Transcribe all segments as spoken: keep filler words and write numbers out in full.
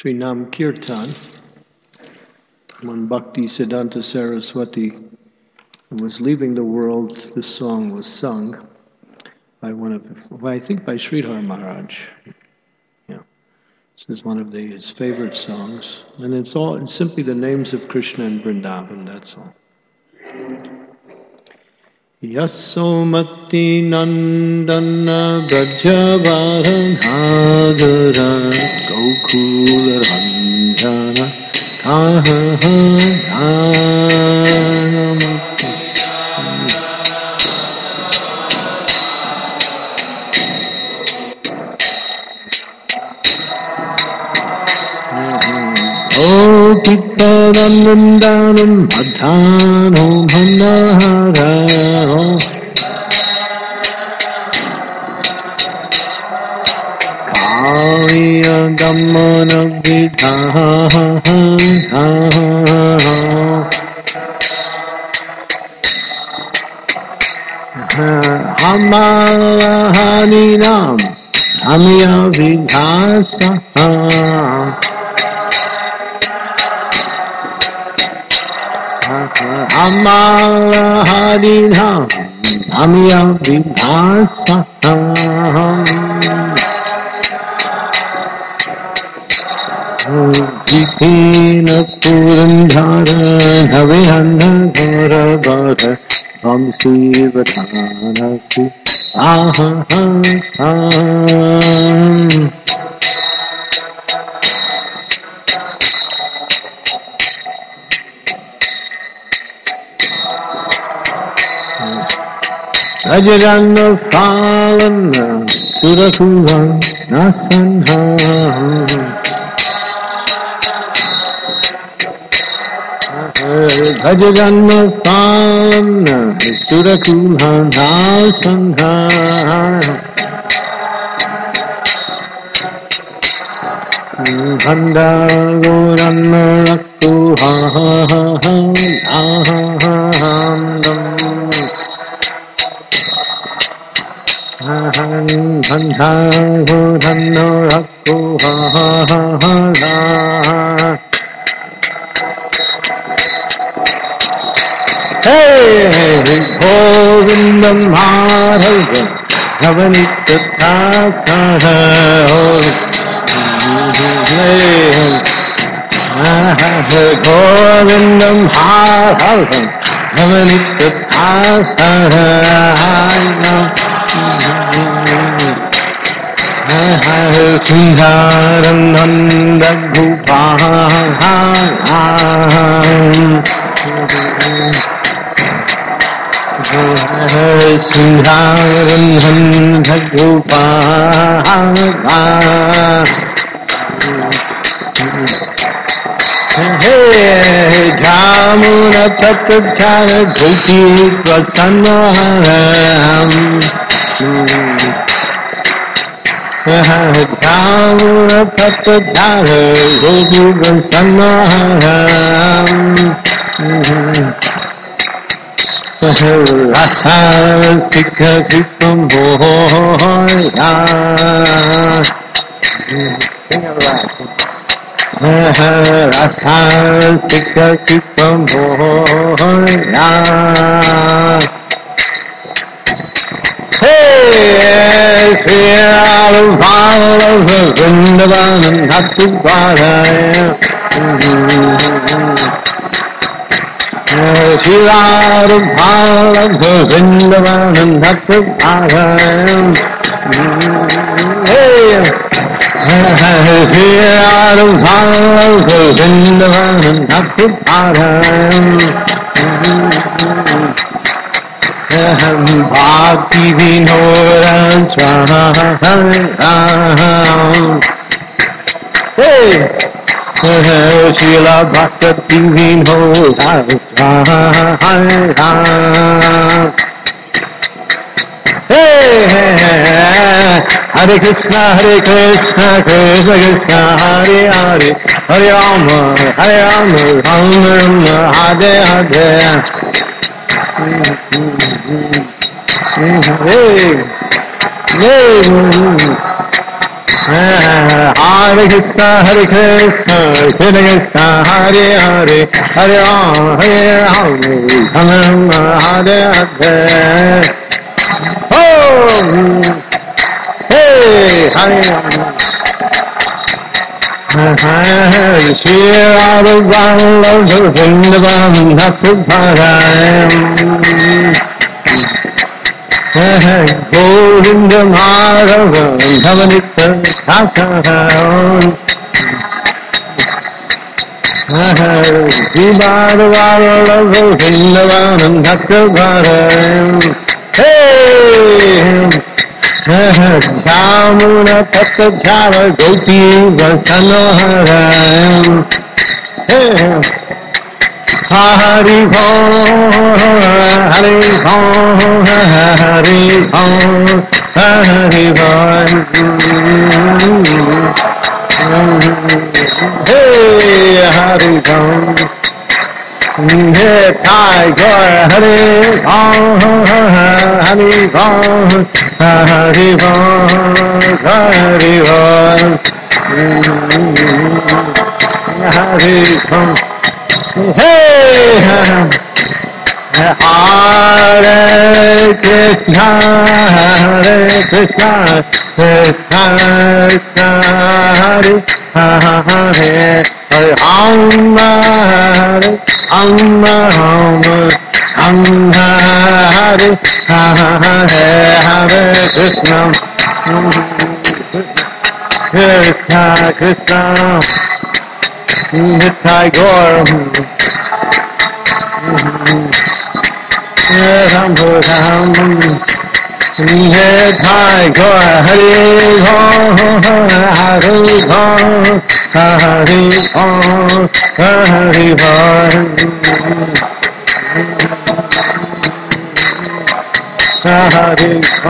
Sri Nam Kirtan, when Bhakti Siddhanta Saraswati was leaving the world, this song was sung by one of, well, I think by Sridhar Maharaj. Yeah, this is one of the, his favorite songs, and it's all it's simply the names of Krishna and Vrindavan. That's all. Yasomati Nandana Brajavaranadara Gokula Ranjana Kahanamati. Oh, Pittadanandanam Madhano Bhandara Kaliya Gamana Vidhaha Hamalahaninam Amiya Vidhasa Amalaharinam Amiya Vidhasaham Jitena Purandhara Navihana Ghora Bhara Vamsi Vadhanasi Ahaham Rajagana Phalana Surakula Nasanha Rajagana Phalana Surakula Nasanha Bhanda Gorana Rakuha Bhanda Gorana Rakuha Hey, Govindam Madhava Navanita Thakara Govindam Madhava Navanita Thakara Sundharam Nanda Gopala Sundharam Nanda Gopala Hey, Jamuna Tatjana Gopi Prasannaram Jamuna Tatjana Gopi Prasannaram Rasa Sikha Kripam Boya Rasa Sikha Kripam Boya Hey, Sri Radha Vrindavan Dhatu Bharaya Sri Radha Vrindavan Dhatu Bharaya Hey, Sri Radha Vrindavan Dhatu Bharaya Bhakti Vinora Swaha Hey, Srila Bhakti Vinora Swaha Hey, Hare Krishna, Hare Krishna, Krishna Krishna, Hare Hare, Hare Rama, Hare Rama, Rama Rama, Hare Hare. Hey, hey, Hare Krishna, Hare Krishna, Krishna Krishna, Hare Hare, Hare Ram, Hare Ram, Hare Hare Hare. Oh, hey, Hare Ram. Shri Radha Vallabha Vrindavan Bhaktadharam Govinda Madhava Dhavanitha Thakuram Shri Radha Vallabha Vrindavan Bhaktadharam Hey! Damuna Tattva Gopi Vasanoharam Hari Ho Hari Ho Hari Ho Hari Ho Hey Hari Ho Hey Tiger Hari Ho Hari Ho Hari Ho Hari Ho Hari Ho Hey Hare Krishna Hare Krishna Krishna Krishna Hare Hare Hare Amma Hare Amma Amma Hare Hare Hare Krishna Krishna Krishna Nitai Gaur Ram Ram Nitai Gaur Hare Ho Hare Ho Hare Ho Hare Ho Hare Ho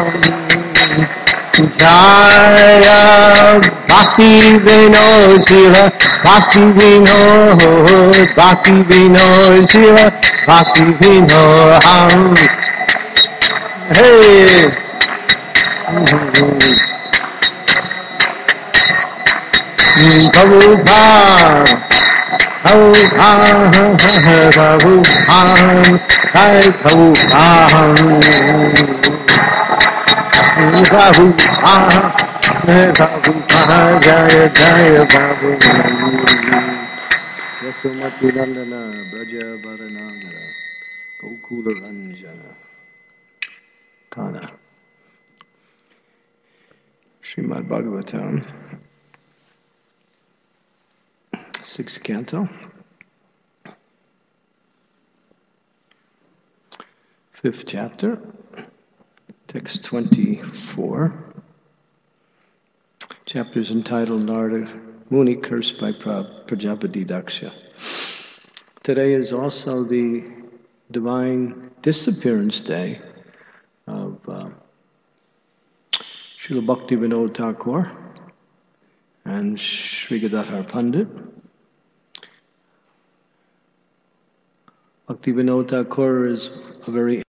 Jaya Bhakti Vinod Shiva Bhakti Vinod Bhakti Vinod Shiva Bhakti Vinod Ham Hey Prabhupada Prabhupada Prabhupada Jai Prabhupada Prabhupada Prabhupada Jaya Jaya Prabhupada Yasomati Nandana Braja Varanagara Gokula Ranjana Kana Srimad Bhagavatam sixth canto, fifth chapter, text twenty-four. Chapter is entitled Narada Muni Cursed by Prajapati Daksha. Today is also the divine disappearance day of uh, Srila Bhakti Vinod Thakur and Sri Gadadhar Pandit. Bhakti Vinod Thakur is a very